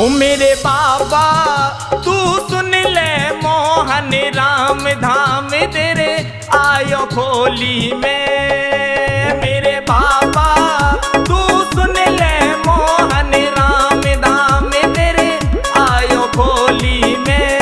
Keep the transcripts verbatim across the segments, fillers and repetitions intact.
ओ मेरे बाबा तू सुन ले मोहन राम धाम तेरे आयो खोली में। मेरे बाबा तू सुन ले मोहन राम धाम तेरे आयो खोली में।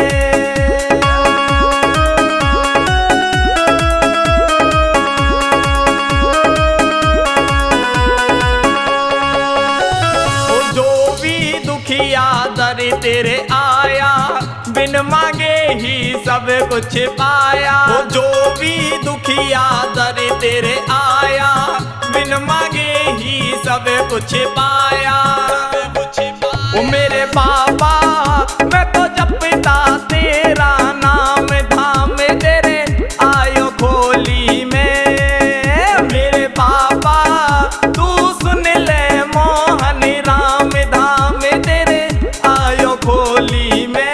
ओ जो भी दुखिया दर तेरे आया बिन मांगे ही सब कुछ पाया। वो जो भी दुखिया दर तेरे आया बिन मांगे ही सब कुछ पाया। ओ मेरे बाबा मैं तो जपता तेरा नाम धाम तेरे आयो खोली में। मेरे बाबा तू सुन ले मोहन राम धाम तेरे आयो खोली में।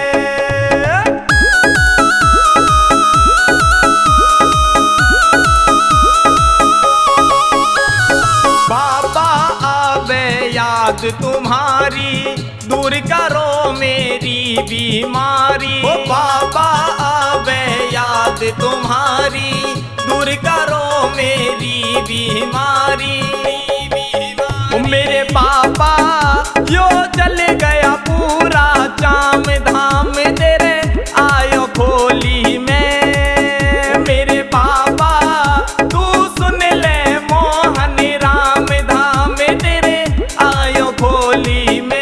बाबा आवे याद तुम्हारी दूर करो मेरी बीमारी। ओ बाबा आवे याद तुम्हारी दूर करो मेरी बीमारी। ओ मेरे बाबा यो चल गया पूरा चाम धाम तेरे आयो खोली में। मेरे बाबा तू सुन ले मोहन राम धाम तेरे आयो खोली में।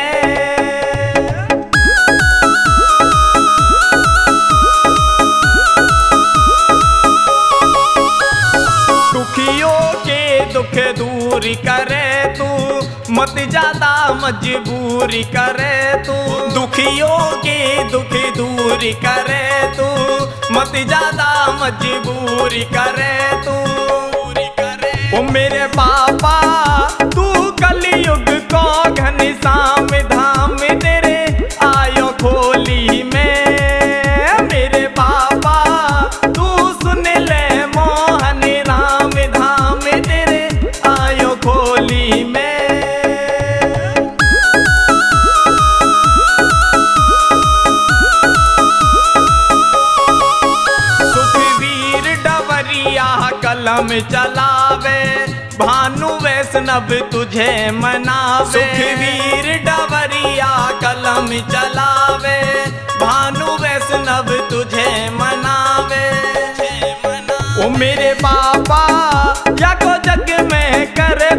दुखियों के दुख दूर करे तू मत ज्यादा मजबूरी करे तू। दुखियों के दुख दूर करे तू मत ज्यादा मजबूरी करे तू। ओ मेरे बाबा तू कलयुग को घनश्याम धाम तेरे आयो खोली में। मेरे बाबा तू सुन ले मोहन राम धाम तेरे आयो खोली में। सुखवीर डवरिया कलम चलावे भानु वैष्णव तुझे मनावे। सुखवीर डवरिया कलम चलावे भानु वैष्णव तुझे मनावे। ओ मेरे बाबा या को जग में करे